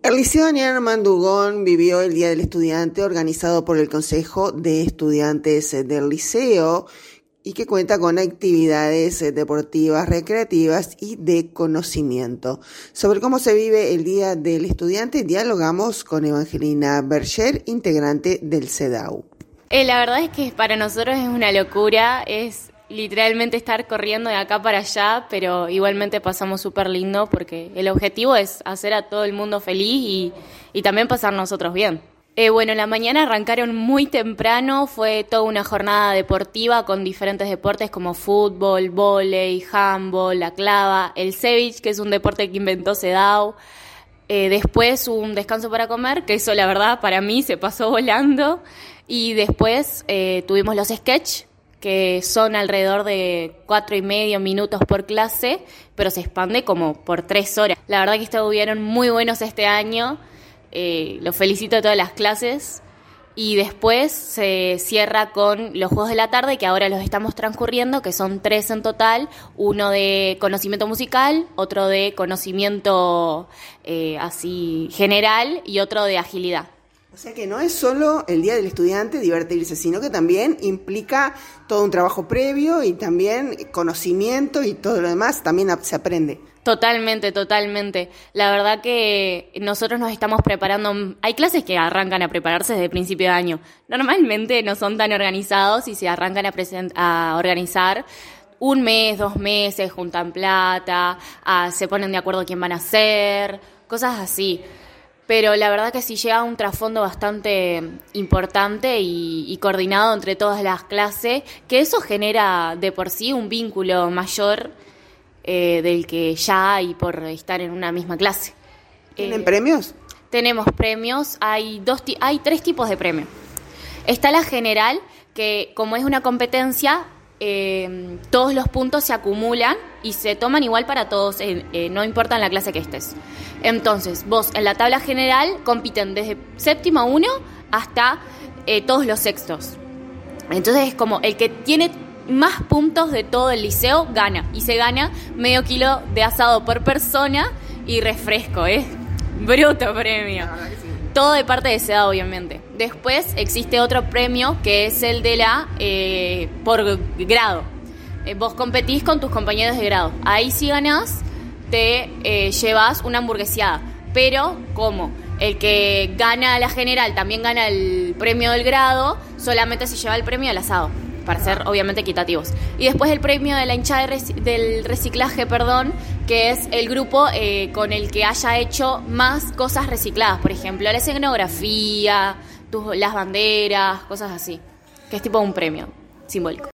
El Liceo Daniel Armando Ugón vivió el Día del Estudiante organizado por el Consejo de Estudiantes del Liceo y que cuenta con actividades deportivas, recreativas y de conocimiento. Sobre cómo se vive el Día del Estudiante, dialogamos con Evangelina Berger, integrante del CEDAW. La verdad es que para nosotros es una locura, es literalmente estar corriendo de acá para allá, pero igualmente pasamos súper lindo porque el objetivo es hacer a todo el mundo feliz y también pasar nosotros bien. En la mañana arrancaron muy temprano, fue toda una jornada deportiva con diferentes deportes como fútbol, vóley, handball, la clava, el ceviche, que es un deporte que inventó CEDAW. Después un descanso para comer, que eso la verdad para mí se pasó volando. Y después tuvimos los sketch, que son alrededor de 4,5 minutos por clase, pero se expande como por 3 horas. La verdad que estuvieron muy buenos este año, los felicito a todas las clases. Y después se cierra con los juegos de la tarde, que ahora los estamos transcurriendo, que son 3 en total, uno de conocimiento musical, otro de conocimiento así general y otro de agilidad. O sea que no es solo el Día del Estudiante divertirse, sino que también implica todo un trabajo previo y también conocimiento y todo lo demás también se aprende. Totalmente. La verdad que nosotros nos estamos preparando. Hay clases que arrancan a prepararse desde principio de año. Normalmente no son tan organizados y se arrancan a organizar 1 mes, 2 meses, juntan plata, se ponen de acuerdo quién van a hacer, cosas así. Pero la verdad que sí lleva un trasfondo bastante importante y coordinado entre todas las clases, que eso genera de por sí un vínculo mayor del que ya hay por estar en una misma clase. ¿Tienen premios? Tenemos premios, hay 3 tipos de premios. Está la general, que como es una competencia, todos los puntos se acumulan y se toman igual para todos, no importa en la clase que estés. Entonces, vos en la tabla general compiten desde séptimo 1 hasta todos los sextos. Entonces es como el que tiene más puntos de todo el liceo gana. Y se gana medio kilo de asado por persona y refresco, bruto premio. Todo de parte de CEDAW, obviamente. Después existe otro premio que es el de la por grado. Vos competís con tus compañeros de grado. Ahí si ganás, te llevas una hamburgueseada. Pero, ¿cómo? El que gana la general también gana el premio del grado, solamente se lleva el premio del asado, para ser obviamente equitativos. Y después el premio de la hinchada del reciclaje, que es el grupo con el que haya hecho más cosas recicladas. Por ejemplo, la escenografía, las banderas, cosas así. Que es tipo un premio simbólico.